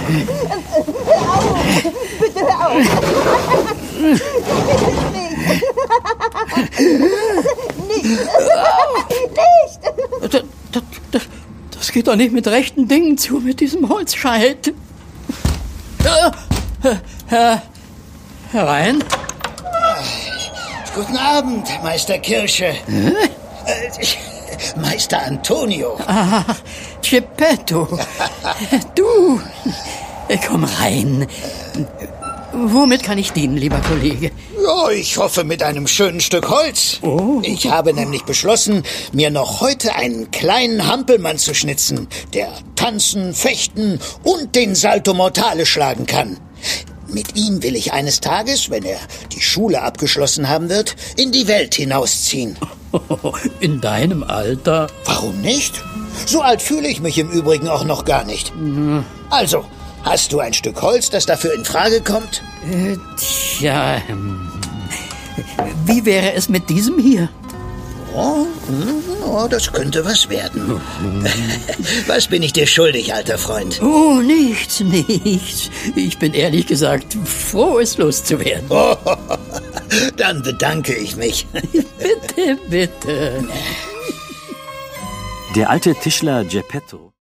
Bitte hör auf. Nicht. Das geht doch nicht mit rechten Dingen zu, mit diesem Holzscheit. Herein. Guten Abend, Meister Kirsche. Meister Antonio. Ah, Geppetto. Du, komm rein. Womit kann ich dienen, lieber Kollege? Ja, ich hoffe mit einem schönen Stück Holz. Oh. Ich habe nämlich beschlossen, mir noch heute einen kleinen Hampelmann zu schnitzen, der tanzen, fechten und den Salto Mortale schlagen kann. Mit ihm will ich eines Tages, wenn er die Schule abgeschlossen haben wird, in die Welt hinausziehen. In deinem Alter? Warum nicht? So alt fühle ich mich im Übrigen auch noch gar nicht. Also, hast du ein Stück Holz, das dafür in Frage kommt? Tja, wie wäre es mit diesem hier? Oh, das könnte was werden. Was bin ich dir schuldig, alter Freund? Oh, nichts. Ich bin ehrlich gesagt froh, es loszuwerden. Oh, dann bedanke ich mich. Bitte. Der alte Tischler Geppetto